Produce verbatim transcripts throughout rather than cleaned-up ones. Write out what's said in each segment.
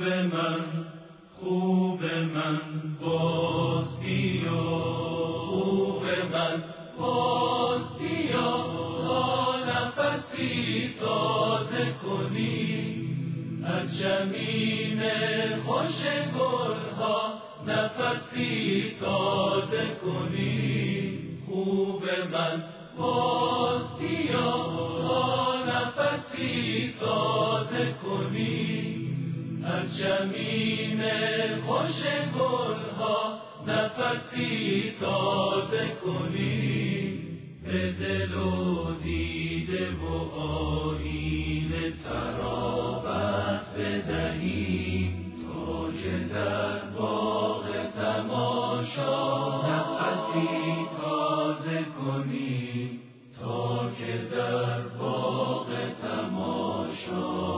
من خوب من باز بیا، خوب من باز بیا، تا نفسی تازه کنی از جمیم خوش گلها، نفسی تازه کنی. خوب من باز بیا، تا نفسی تازه کنی از جمیم خوش گلها، نفسی تازه کنی. به دل و دیده و آیینه ترابت بدهیم، تا که در باغ تماشا نفسی تازه کنی، تا که در باغ تماشا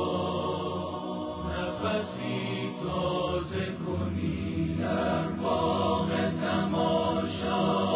نفسی تازه کنی، در باغ تماشا.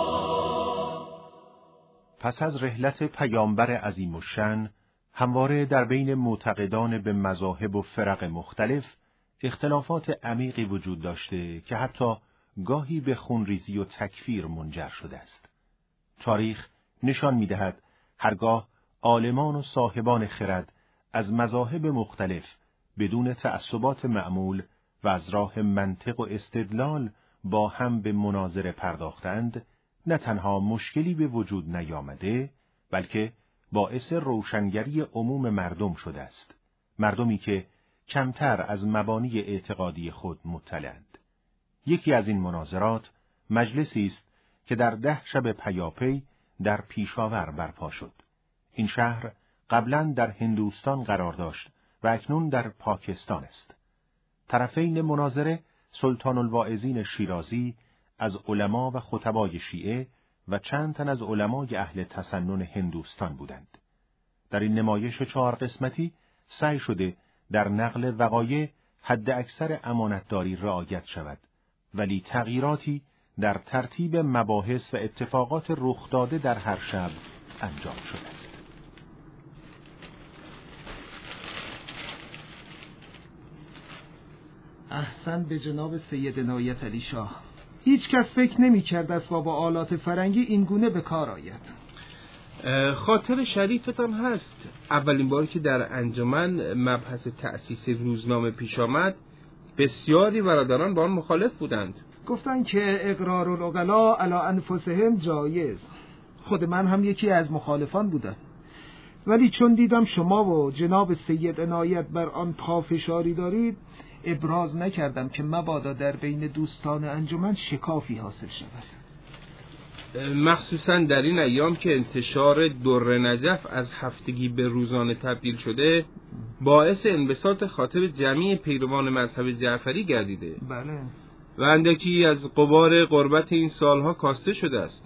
پس از رحلت پیامبر عظیم الشأن، همواره در بین معتقدان به مذاهب و فرق مختلف اختلافات عمیقی وجود داشته که حتی گاهی به خونریزی و تکفیر منجر شده است. تاریخ نشان می‌دهد هرگاه عالمان و صاحبان خرد از مذاهب مختلف بدون تعصبات معمول و از راه منطق و استدلال با هم به مناظره پرداختند، نه تنها مشکلی به وجود نیامده، بلکه باعث روشنگری عموم مردم شده است. مردمی که کمتر از مبانی اعتقادی خود مطلعند. یکی از این مناظرات مجلسی است که در ده شب پیاپی در پیشاور برپا شد. این شهر قبلاً در هندوستان قرار داشت و اکنون در پاکستان است. طرفین مناظره سلطان الواعظین شیرازی از علما و خطبای شیعه و چند تن از علمای اهل تسنن هندوستان بودند. در این نمایش چهار قسمتی سعی شده در نقل وقایع حد اکثر امانتداری رعایت شود، ولی تغییراتی در ترتیب مباحث و اتفاقات رخ داده در هر شب انجام شده است. احسن به جناب سید عنایت علی شاه. هیچ کس فکر نمی کرد اسباب آلات فرنگی این گونه به کار آید. خاطر شریفتان هست اولین باری که در انجمن مبحث تأسیس روزنامه پیش آمد، بسیاری برادران با آن مخالف بودند. گفتند که اقرار العقلا علی انفسهم جایز. خود من هم یکی از مخالفان بودم، ولی چون دیدم شما و جناب سید عنایت بر آن پافشاری دارید، ابراز نکردم که مبادا در بین دوستان انجمن شکافی حاصل شود. مخصوصا در این ایام که انتشار در نجف از هفتگی به روزانه تبدیل شده، باعث انبساط خاطر جمعی پیروان مذهب جعفری گردیده. بله. و اندکی از غبار غربت این سالها کاسته شده است.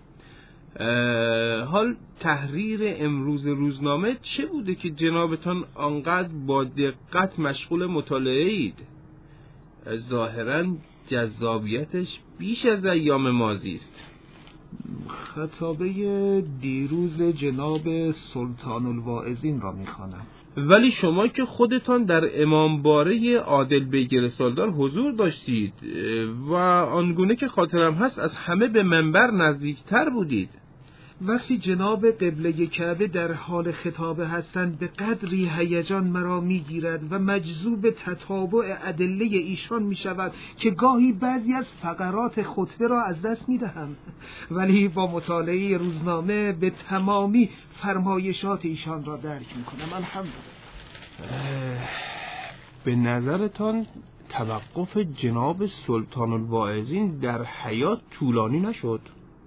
حال تحریر امروز روزنامه چه بوده که جنابتان آنقدر با دقت مشغول مطالعه اید؟ ظاهراً جذابیتش بیش از ایام ماضی است. خطابه دیروز جناب سلطان الواعظین را میخوانم. ولی شما که خودتان در امامباره عادل بیگ رسالدار حضور داشتید و آنگونه که خاطرم هست از همه به منبر نزدیکتر بودید. وقتی جناب قبله کعبه در حال خطابه هستند به قدری هیجان مرا میگیرد و مجذوب تتابع ادله ایشان میشود که گاهی بعضی از فقرات خطبه را از دست میدهم، ولی با مطالعه روزنامه به تمامی فرمایشات ایشان را درک میکنم. الحمدلله. به نظرتان توقف جناب سلطان الواعظین در حیات طولانی نشد؟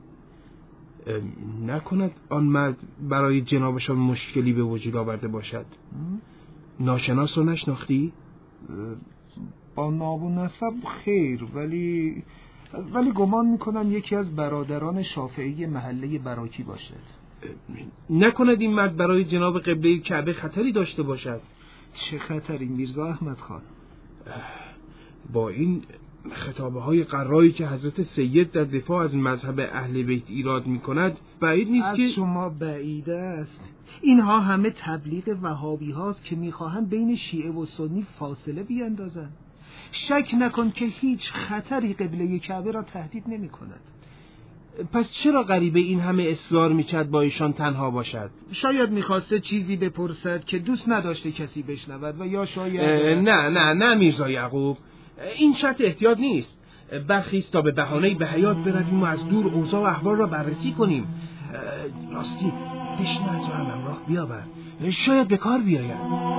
نکند آن مرد برای جنابشان مشکلی به وجود آورده باشد؟ ناشناس رو نشناختی؟ با نام و نسب خیر، ولی ولی گمان میکنم یکی از برادران شافعی محله براکی باشد. نکند این مرد برای جناب قبله کعبه خطری داشته باشد؟ چه خطری میرزا احمد خان؟ با این خطابه های قرایی که حضرت سید در دفاع از مذهب اهل بیت ایراد می کند بعید نیست از که شما بعید است. اینها همه تبلیغ وهابی هاست که میخواهند بین شیعه و سنی فاصله بیندازند. شک نکن که هیچ خطری قبله کعبه را تهدید نمی کند. پس چرا غریبه این همه اصرار میکرد با ایشان تنها باشد؟ شاید میخواسته چیزی بپرسد که دوست نداشته کسی بشنود و یا شاید نه نه نه میرزا یعقوب، این شرط احتیاط نیست. برخیز تا به بهانه‌ای به حیاط برویم و از دور اوضاع و احوال را بررسی کنیم. راستی دشمنت را هم همراه بیاور، شاید به کار بیاید.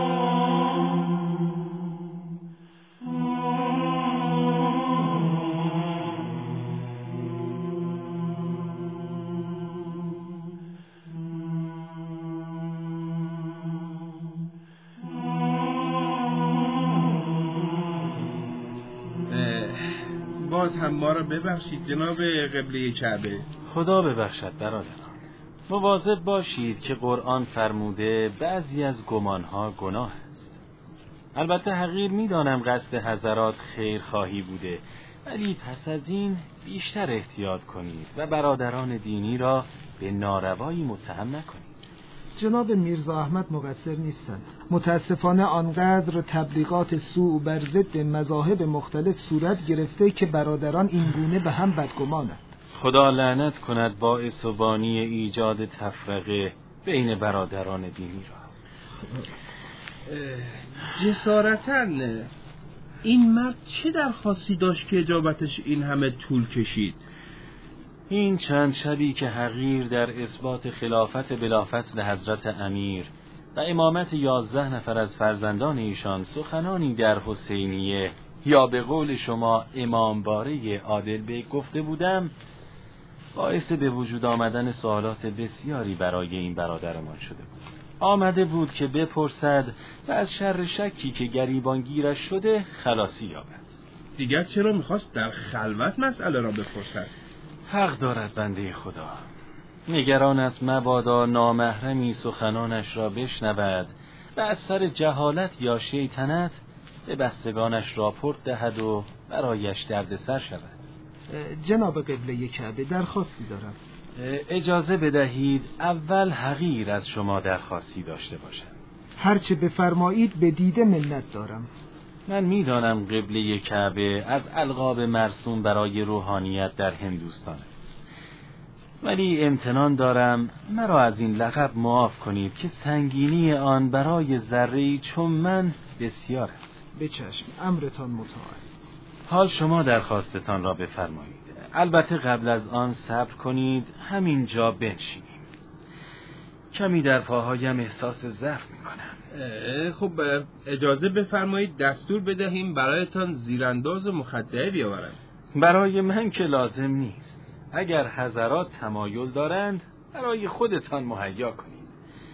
باز هم ما را ببخشید جناب قبله کعبه. خدا ببخشد برادران. مواظب باشید که قرآن فرموده بعضی از گمانها گناه است. البته حقیر میدانم قصد حضرات خیرخواهی بوده، ولی پس از این بیشتر احتیاط کنید و برادران دینی را به ناروایی متهم نکنید. جناب میرزا احمد مقصر نیستند. متاسفانه آنقدر تبلیغات سوء بر ضد مذاهب مختلف صورت گرفته که برادران این گونه به هم بدگمانند. خدا لعنت کند باعث و بانی ایجاد تفرقه بین برادران دینی را. جسارتاً این مرد چه درخواستی داشت که اجابتش این همه طول کشید؟ این چند شبی که حقیر در اثبات خلافت بلافصل حضرت امیر و امامت یازده نفر از فرزندان ایشان سخنانی در حسینیه یا به قول شما امامباره عادل بیگ گفته بودم، باعث به وجود آمدن سوالات بسیاری برای این برادرمان شده بود. آمده بود که بپرسد و از شر شکی که گریبان گیرش شده خلاصی یابد. دیگر چرا میخواست در خلوت مسئله را بپرسد؟ حق دارد بنده خدا. نگران از مبادا نامحرمی سخنانش را بشنود و از سر جهالت یا شیطنت به بستگانش راپورت دهد و برایش دردسر شود. جناب قبله کعبه درخواستی دارم. اجازه بدهید اول حقیر از شما درخواستی داشته باشم. هرچه بفرمایید به دیده منت دارم. من میدانم قبله کعبه از القاب مرسوم برای روحانیت در هندوستان، ولی امتنان دارم مرا از این لقب معاف کنید که سنگینی آن برای ذره‌ای چون من بسیار است. به چشم، امرتان مطاع. حال شما درخواستتان را بفرمایید. البته قبل از آن صبر کنید، همین جا بنشینیم. کمی در پاهایم احساس ضعف میکنم. خب اجازه بفرمایید دستور بدهیم برایتان زیرانداز و مخدره بیاورند. برای من که لازم نیست. اگر حضرات تمایل دارند برای خودتان مهیا کنید.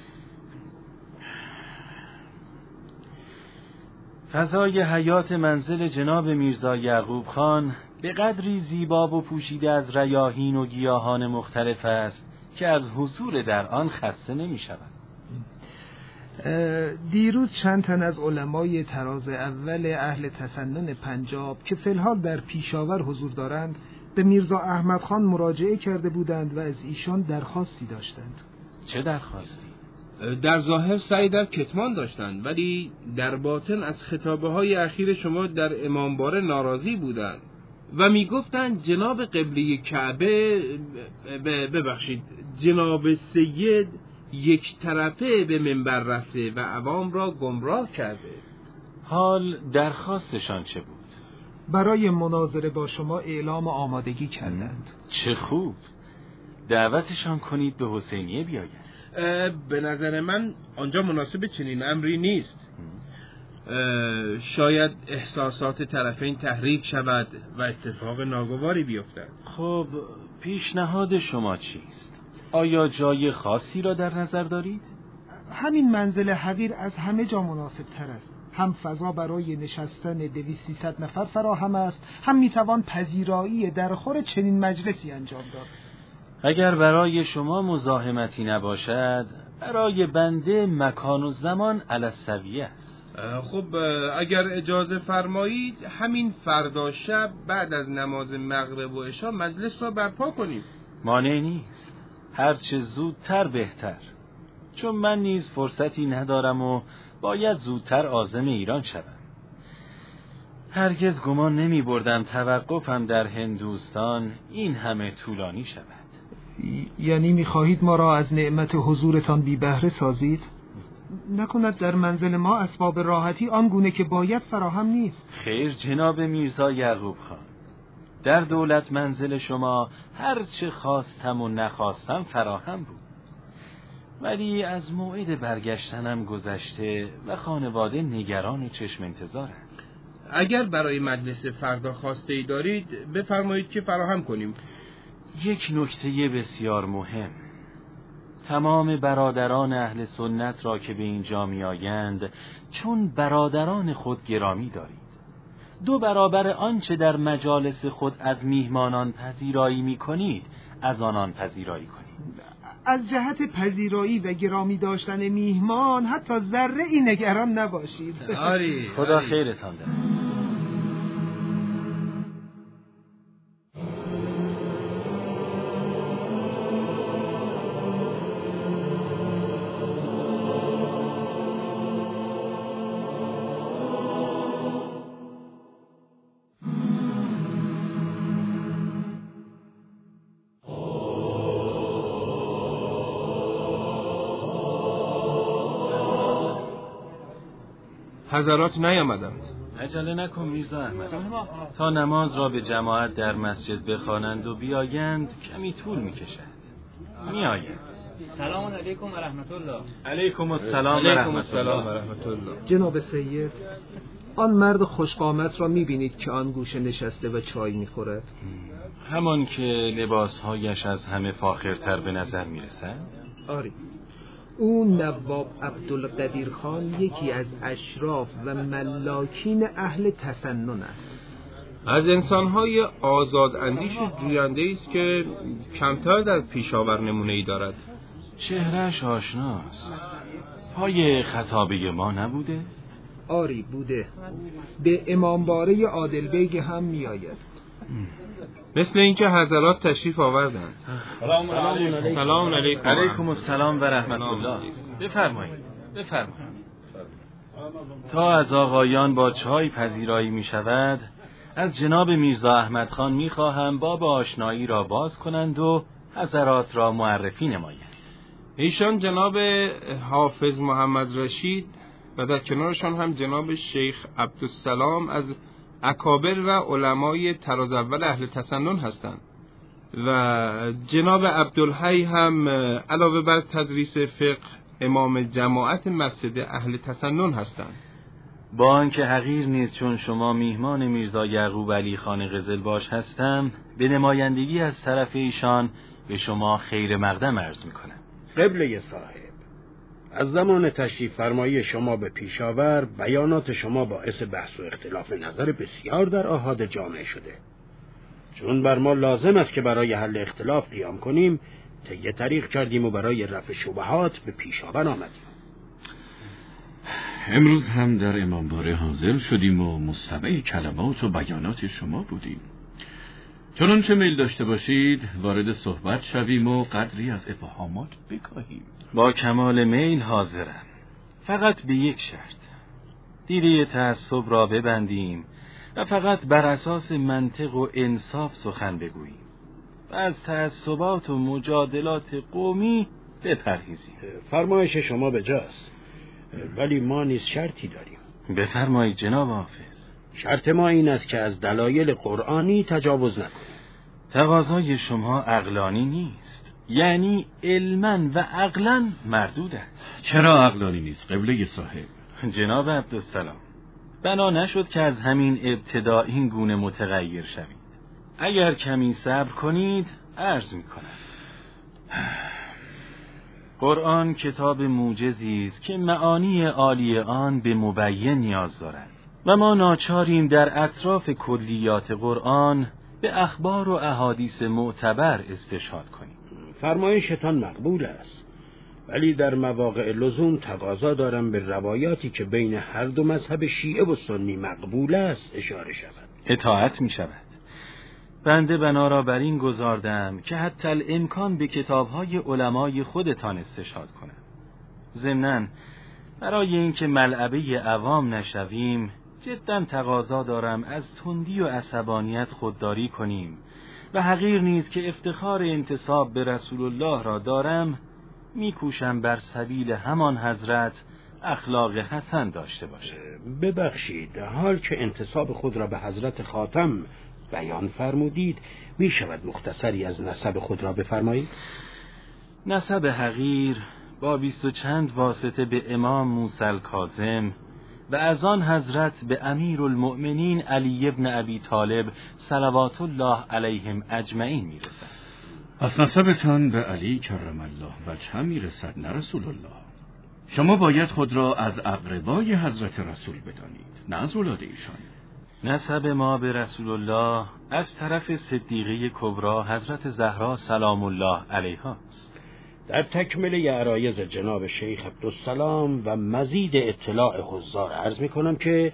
فضای حیات منزل جناب میرزا یعقوب خان به قدری زیبا و پوشیده از ریاحین و گیاهان مختلف است که از حضور در آن خسته نمی شود. دیروز چند تن از علمای طراز اول اهل تسنن پنجاب که فی الحال در پیشاور حضور دارند به میرزا احمد خان مراجعه کرده بودند و از ایشان درخواستی داشتند. چه درخواستی؟ در ظاهر سعی در کتمان داشتند، ولی در باطن از خطابه های اخیر شما در امامباره ناراضی بودند و میگفتند جناب قبله کعبه ببخشید جناب سید یک طرفه به منبر رفته و عوام را گمراه کرده. حال درخواستشان چه بود؟ برای مناظره با شما اعلام آمادگی کردند. چه خوب. دعوتشان کنید به حسینیه بیاید. به نظر من آنجا مناسب چنین امری نیست. شاید احساسات طرفین تحریک شود و اتفاق ناگواری بیفتد. خب پیشنهاد شما چیست؟ آیا جای خاصی را در نظر دارید؟ همین منزل حقیر از همه جا مناسب تر است. هم فضا برای نشستن دویست سیصد نفر فراهم است، هم میتوان پذیرایی در خور چنین مجلسی انجام داد. اگر برای شما مزاحمتی نباشد، برای بنده مکان و زمان علی السویه است. خب اگر اجازه فرمایید همین فردا شب بعد از نماز مغرب و عشا مجلس را برپا کنیم. مانع نیست. هرچه زودتر بهتر. چون من نیز فرصتی ندارم و باید زودتر عازم ایران شدم. هرگز گمان نمی بردم توقفم در هندوستان این همه طولانی شود. یعنی می‌خواهید ما را از نعمت حضورتان بی بهره سازید؟ نکند در منزل ما اسباب راحتی آنگونه که باید فراهم نیست. خیر جناب میرزا یعقوب خان، در دولت منزل شما هر چه خواستم و نخواستم فراهم بود، ولی از موعد برگشتنم گذشته و خانواده نگران چشم انتظارند. اگر برای مجلس فردا خواسته ای دارید بفرمایید که فراهم کنیم. یک نکته بسیار مهم: تمام برادران اهل سنت را که به اینجا می آیند چون برادران خود گرامی دارید. دو برابر آنچه در مجالس خود از میهمانان پذیرایی می کنید از آنان پذیرایی کنید. از جهت پذیرایی و گرامی داشتن میهمان حتی ذره ای نگران نباشید. آری خدا خیرتان دهد. حضرات نیامدند. عجله نکن میرزا احمد، تا نماز را به جماعت در مسجد بخوانند و بیایند کمی طول میکشد. میآیند. سلام علیکم و رحمت الله. علیکم السلام و رحمت الله. جناب سید، آن مرد خوشقامت را میبینید که آن گوشه نشسته و چای میخورد؟ همان که لباسهایش از همه فاخرتر به نظر میرسد؟ آری، او نواب عبدالقدیر خان یکی از اشراف و ملاکین اهل تسنن است. از انسانهای آزاد اندیش و جوینده است که کمتر در پیشاور نمونه‌ای دارد. چهرهش آشناست. پای خطابه ما نبوده؟ آری بوده. به امامباره عادل بیگ هم می آید. مثل اینکه حضرات تشریف آوردند. سلام علیکم. سلام علیکم. علیکم السلام و رحمت الله. بفرمایید. بفرمایید. تا از آقایان با چای پذیرایی می شود، از جناب میرزا احمد خان می خواهم باب آشنایی را باز کنند و حضرات را معرفی نمایند. ایشان جناب حافظ محمد رشید و در کنارشان هم جناب شیخ عبدالسلام از اکابر و علمای طراز اول اهل تسنن هستند و جناب عبدالحی هم علاوه بر تدریس فقه امام جماعت مسجد اهل تسنن هستند. با آنکه حقیر نیست چون شما میهمان میرزا یعقوب علی خان قزلباش هستم، به نمایندگی از طرف ایشان به شما خیر مقدم عرض میکنم. قبله صاحب، از زمان تشریف فرمایی شما به پیشاور بیانات شما باعث بحث و اختلاف نظر بسیار در آحاد جامعه شده. چون بر ما لازم است که برای حل اختلاف قیام کنیم، طی طریق کردیم و برای رفع شبهات به پیشاور آمدیم. امروز هم در امامباره حاضر شدیم و مستمع کلمات و بیانات شما بودیم. چنانچه میل داشته باشید وارد صحبت شویم و قدری از ابهامات بکاهیم. با کمال میل حاضرم، فقط به یک شرط: دیده تعصب را ببندیم و فقط بر اساس منطق و انصاف سخن بگوییم و از تعصبات و مجادلات قومی بپرهیزیم. فرمایش شما بجاست، ولی ما نیز شرطی داریم. بفرمایید جناب حافظ. شرط ما این است که از دلایل قرآنی تجاوز نکنیم. تقاضای شما عقلانی نیست، یعنی علما و عقلا مردود است. چرا عقلانی نیست قبله صاحب؟ جناب عبدالسلام، بنا نشد که از همین ابتدا این گونه متغیر شوید. اگر کمی صبر کنید عرض میکنم. قرآن کتاب موجزی است که معانی عالی آن به مبین نیاز دارد و ما ناچاریم در اطراف کلیات قرآن به اخبار و احادیث معتبر استشهاد کنیم. فرمایشتان مقبول است، ولی در مواقع لزوم تقاضا دارم به روایاتی که بین هر دو مذهب شیعه و سنی مقبول است اشاره شود. اطاعت می شود. بنده بنا را بر این گذاردم که حتی الامکان به کتاب‌های علمای خودتان استشهاد کنم. ضمناً برای اینکه ملعبه عوام نشویم جداً تقاضا دارم از تندی و عصبانیت خودداری کنیم و حقیر نیست که افتخار انتساب به رسول الله را دارم میکوشم بر سبیل همان حضرت اخلاق حسن داشته باشم. ببخشید، حال که انتساب خود را به حضرت خاتم بیان فرمودید، می شود مختصری از نسب خود را بفرمایید؟ نسب حقیر با بیست و چند واسطه به امام موسی کاظم و از آن حضرت به امیر المؤمنین علی ابن ابی طالب صلوات الله علیهم اجمعین می رسد. پس نسبتان به علی کرم الله وجهه می رسد نه رسول الله. شما باید خود را از اقربای حضرت رسول بدانید، نه از اولاد ایشان. نسب ما به رسول الله از طرف صدیقه کبرا حضرت زهرا سلام الله علیها است. در تکمله عرایض جناب شیخ عبدالسلام و مزید اطلاع حضار عرض می کنم که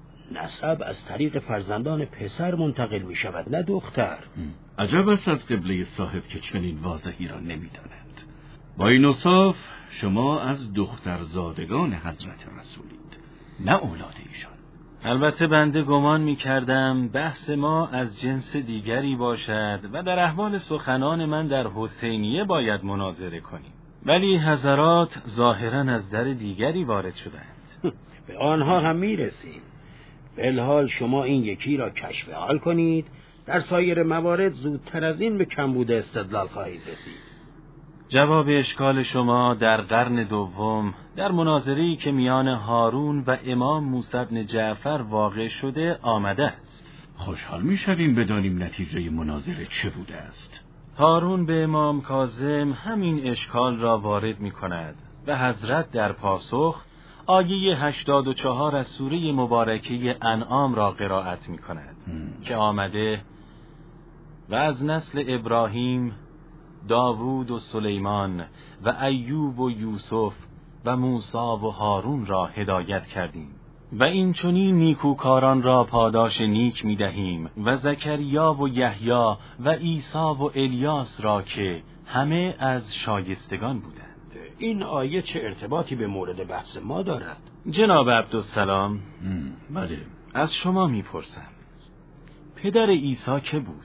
نسب از طریق فرزندان پسر منتقل می شود نه دختر. عجب است از قبله صاحب که چنین واضحی را نمی داند. با این اوصاف شما از دخترزادگان حضرت رسولید، نه اولاد ایشان. البته بنده گمان می کردم بحث ما از جنس دیگری باشد و در احوال سخنان من در حسینیه باید مناظره کنیم، ولی حضرات ظاهراً از در دیگری وارد شدند. به آنها هم می رسیم. بالحال شما این یکی را کشف حال کنید، در سایر موارد زودتر از این به کمبود استدلال خواهید رسید. جواب اشکال شما در قرن دوم در مناظره‌ای که میان هارون و امام موسی بن جعفر واقع شده آمده است. خوشحال می‌شویم بدانیم نتیجه مناظره چه بوده است. هارون به امام کاظم همین اشکال را وارد می‌کند و حضرت در پاسخ آیه هشتاد و چهار از سوره مبارکه انعام را قرائت می‌کند که آمده و از نسل ابراهیم داوود و سلیمان و ایوب و یوسف و موسی و هارون را هدایت کردیم و این چنین نیکوکاران را پاداش نیک می دهیم و زکریا و یحیی و عیسی و الیاس را که همه از شایستگان بودند. این آیه چه ارتباطی به مورد بحث ما دارد؟ جناب عبدالسلام، بله، از شما می پرسم پدر عیسی که بود؟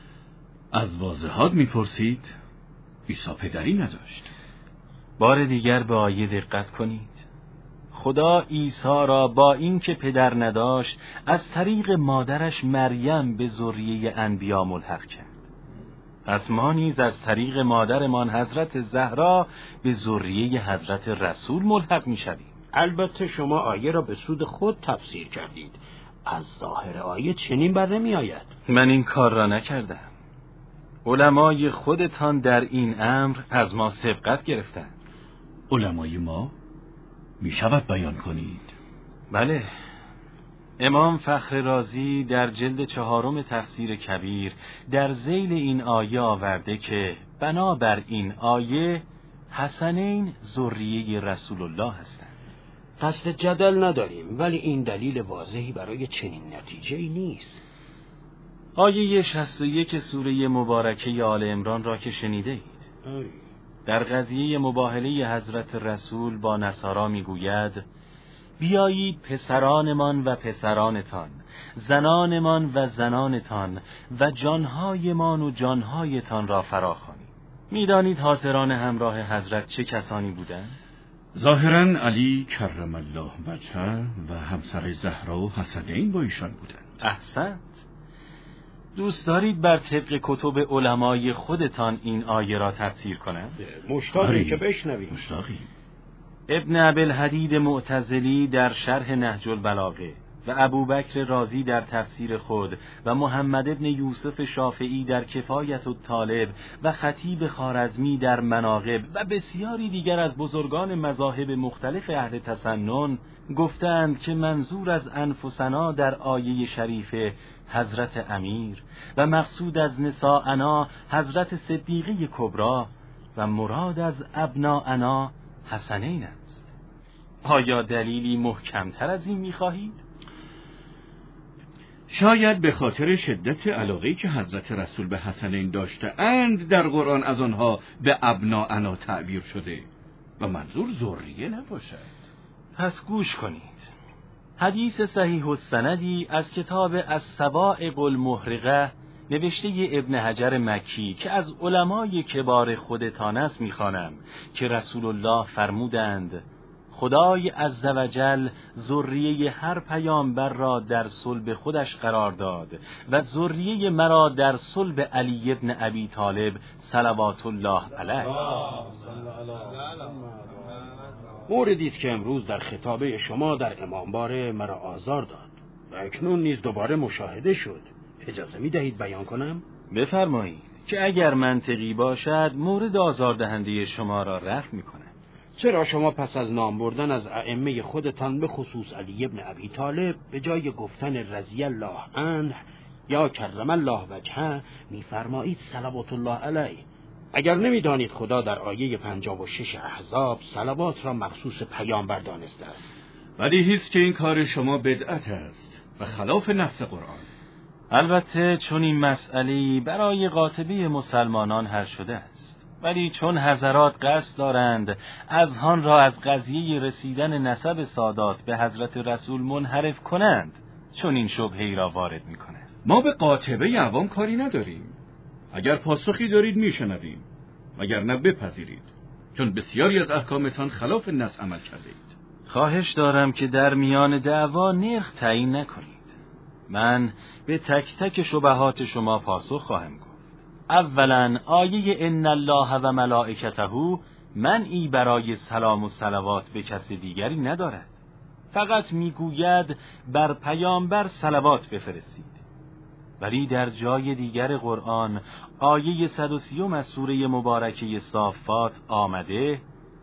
از واضحات می پرسید؟ عیسی پدری نداشت. بار دیگر به آیه دقت کنید. خدا عیسی را با اینکه پدر نداشت از طریق مادرش مریم به ذریه انبیا ملحق کرد. پس ما نیز از طریق مادرمان حضرت زهرا به ذریه حضرت رسول ملحق می شویم. البته شما آیه را به سود خود تفسیر کردید. از ظاهر آیه چنین بر نمی آید. من این کار را نکردم. علمای خودتان در این امر از ما سبقت گرفتند. علمای ما؟ می شود بیان کنید؟ بله، امام فخر رازی در جلد چهارم تفسیر کبیر در ذیل این آیه آورده که بنابر این آیه حسنین ذریه رسول الله هستند. قصد جدل نداریم، ولی این دلیل واضحی برای چنین نتیجه‌ای نیست. آیه شصت و یک سوره مبارکه آل عمران را که شنیده اید، در قضیه مباهله حضرت رسول با نصارا میگوید بیایید پسرانمان و پسرانتان، زنانمان و زنانتان و جانهایمان و جانهایتان را فراخوانید. میدانید حاضران همراه حضرت چه کسانی بودند؟ ظاهراً علی کرم الله وجهه و همسر زهرا و حسنین با ایشان بودند. احسنت. دوست دارید بر طبق کتب علمای خودتان این آیه را تفسیر کنم؟ مشتاقی که بشنویم. مشتاقی. ابن ابوالحدید معتزلی در شرح نهج البلاغه و ابوبکر رازی در تفسیر خود و محمد ابن یوسف شافعی در کفایت الطالب و خطیب خوارزمی در مناقب و بسیاری دیگر از بزرگان مذاهب مختلف اهل تسنن گفتند که منظور از انفسنا در آیه شریف حضرت امیر و مقصود از نساءنا حضرت صدیقه کبرا و مراد از ابناءنا حسنین است. آیا دلیلی محکمتر از این می‌خواهید؟ شاید به خاطر شدت علاقه‌ای که حضرت رسول به حسنین داشته اند در قرآن از آنها به ابناءنا تعبیر شده. و منظور ذریه نباشد. پس گوش کنید. حدیث صحیح السندی از کتاب الصواعق المحرقه نوشته ابن حجر مکی که از علمای کبار خودتان است می‌خوانم که رسول الله فرمودند خدای عزوجل ذریه هر پیامبر را در صلب خودش قرار داد و ذریه مرا در صلب علی ابن ابی طالب صلوات الله علیه. موردی است که امروز در خطابه شما در امامباره مرا آزار داد و اکنون نیز دوباره مشاهده شد. اجازه می دهید بیان کنم؟ بفرمایید که اگر منطقی باشد مورد آزاردهنده شما را رفع می کنم. چرا شما پس از نام بردن از ائمه خودتان به خصوص علی ابن ابی طالب به جای گفتن رضی الله عنه یا کرم الله وجهه می‌فرمایید صلوات الله علیه؟ اگر نمی‌دانید خدا در آیه پنجاه و شش احزاب صلوات را مخصوص پیامبر دانسته است. ولی هیچ که این کار شما بدعت است و خلاف نص قرآن. البته چون این مسئله برای قاطبه مسلمانان حل شده است، ولی چون حضرات قصد دارند اذهان را از قضیه رسیدن نسب سادات به حضرت رسول منحرف کنند، چون این شبهه‌ای را وارد می‌کنند. ما به قاطبه عوام کاری نداریم. اگر پاسخی دارید میشنویم، وگرنه بپذیرید، چون بسیاری از احکامتان خلاف نص عمل کرده اید. خواهش دارم که در میان دعوا نرخ تعیین نکنید. من به تک تک شبهات شما پاسخ خواهم گفت. اولا آیه ان الله و ملائکته منعی برای سلام و صلوات به کس دیگری ندارد. فقط میگوید بر پیامبر صلوات بفرستید. ولی در جای دیگر قرآن آیه صد و سی از سوره مبارکه صافات آمده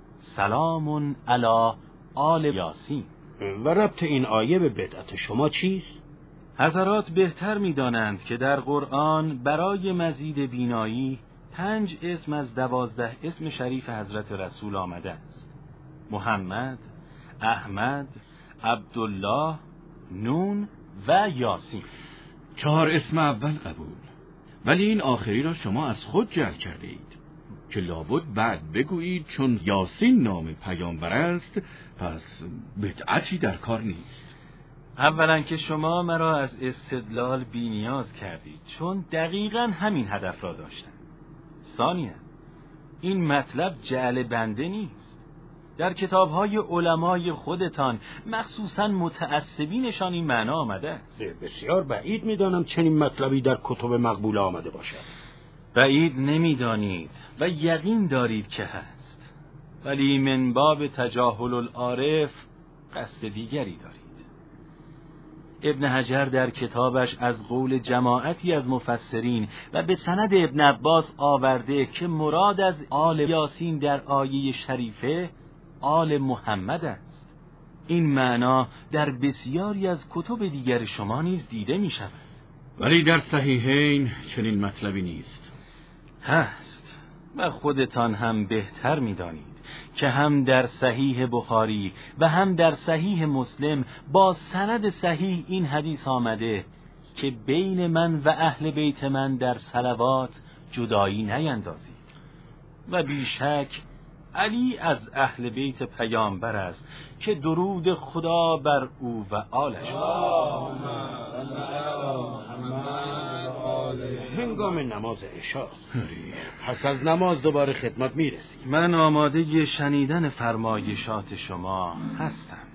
سلام علی آل یاسین. و ربط این آیه به بدعت شما چیست؟ حضرات بهتر می‌دانند که در قرآن برای مزید بینایی پنج اسم از دوازده اسم شریف حضرت رسول آمده است: محمد، احمد، عبدالله، نون و یاسین. چهار اسم اول قبول، ولی این آخری را شما از خود جعل کرده اید که لابد بعد بگویید چون یاسین نام پیامبر است پس بدعتی در کار نیست. اولا که شما مرا از استدلال بی نیاز کردید، چون دقیقاً همین هدف را داشتم. ثانیاً این مطلب جعل بنده نیست. در کتاب‌های علمای خودتان مخصوصاً متعصبینشان این معنا آمده است. بسیار بعید می‌دانم چنین مطلبی در کتب مقبوله آمده باشد. بعید نمی‌دانید و یقین دارید که هست، ولی من باب تجاهل العارف قصد دیگری دارید. ابن حجر در کتابش از قول جماعتی از مفسرین و به سند ابن عباس آورده که مراد از آل یاسین در آیه شریفه آل محمد است. این معنا در بسیاری از کتب دیگر شما نیز دیده می شود. ولی در صحیحین چنین مطلبی نیست. هست و خودتان هم بهتر می دانید که هم در صحیح بخاری و هم در صحیح مسلم با سند صحیح این حدیث آمده که بین من و اهل بیت من در صلوات جدایی نیندازید و بیشک علی از اهل بیت پیامبر است که درود خدا بر او و آلش باد. هنگام نماز عشاء پس از نماز دوباره خدمت میرسیم. من آماده شنیدن فرمایشات شما هستم.